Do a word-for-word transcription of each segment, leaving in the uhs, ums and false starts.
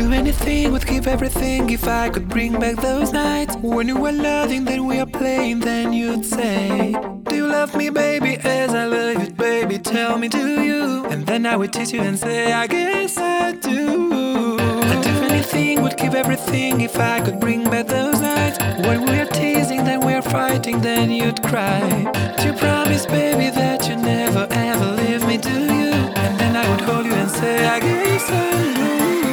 do anything, would give everything if I could bring back those nights when you were loving, then we are playing, then you'd say, do you love me, baby, as I love you, baby, tell me, do you? And then I would tease you and say, I guess I do. I'd do anything, would give everything if I could bring back those nights when we are teasing, then we are fighting, then you'd cry. Do you promise, baby, that you never ever leave me, do you? And then I would hold you and say, I guess I do.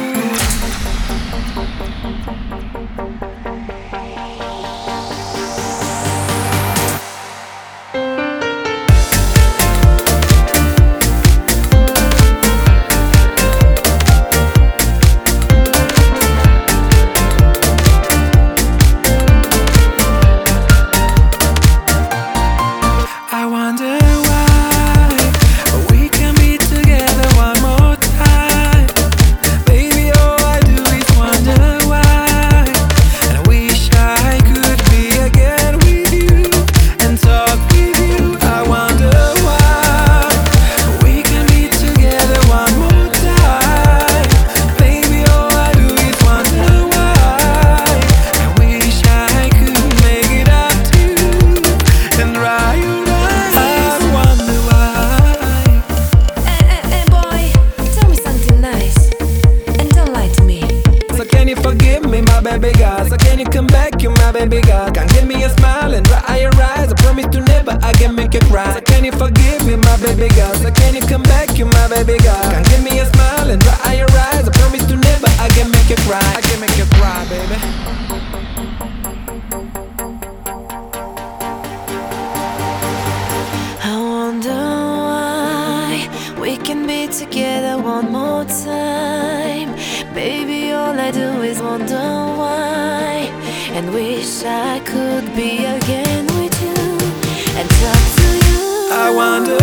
Baby girl, so can you come back, you're my baby girl. Can't give me a smile and dry your eyes. I promise to never again make you cry. So can you forgive me, my baby girl? So can you come back, you're my baby girl. Can't give me a smile and dry your eyes. I promise to never again make you cry. I can make you cry, baby. I wonder why we can be together one more time. Baby, all I do is wonder why, and wish I could be again with you and talk to you. I wonder